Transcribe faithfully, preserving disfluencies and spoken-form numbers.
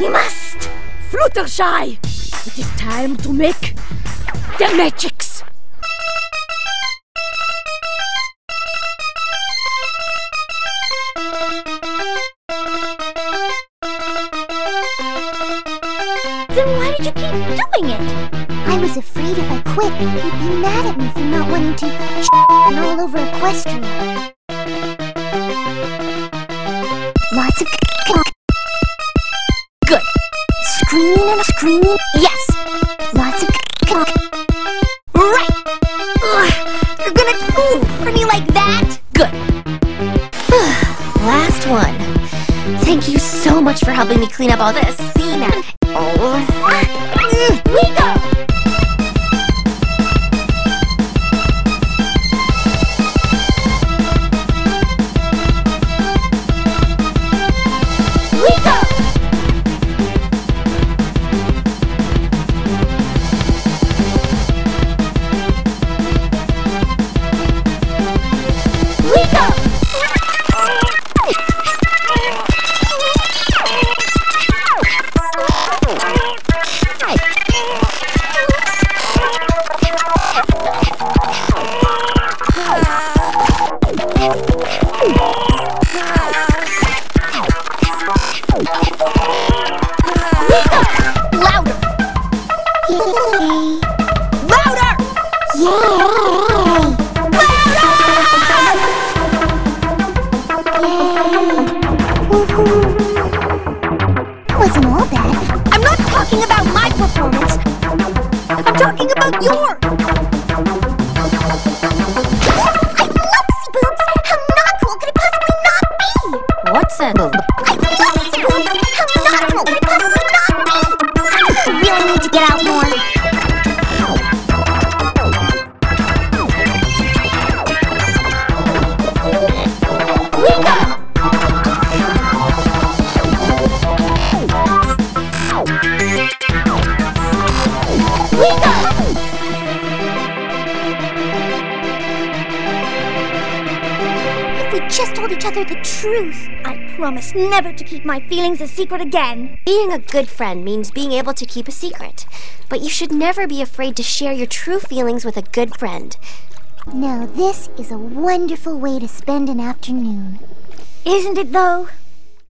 We must! Fluttershy! It is time to make the magics! Then why did you keep doing it? I was afraid if I quit, you'd be mad at me for not wanting to sh** all over Equestria. Lots of c***. Good. Screaming and screaming. Yes. Lots of c***. Right. Ugh, you're gonna cool for me like that? Good. Last one. Thank you so much for helping me clean up all this. See now. Oh. We go. We go. We go. Louder! Louder! Yay! Wasn't all bad. I'm not talking about my performance. I'm talking about yours. I love Pussy Boobs! How not cool could it possibly not be? What's that? I love Pussy Boobs! How not cool could it possibly not be? I really need to get out more. We go. We go. If we just told each other the truth, I promise never to keep my feelings a secret again. Being a good friend means being able to keep a secret. But you should never be afraid to share your true feelings with a good friend. Now this is a wonderful way to spend an afternoon. Isn't it though?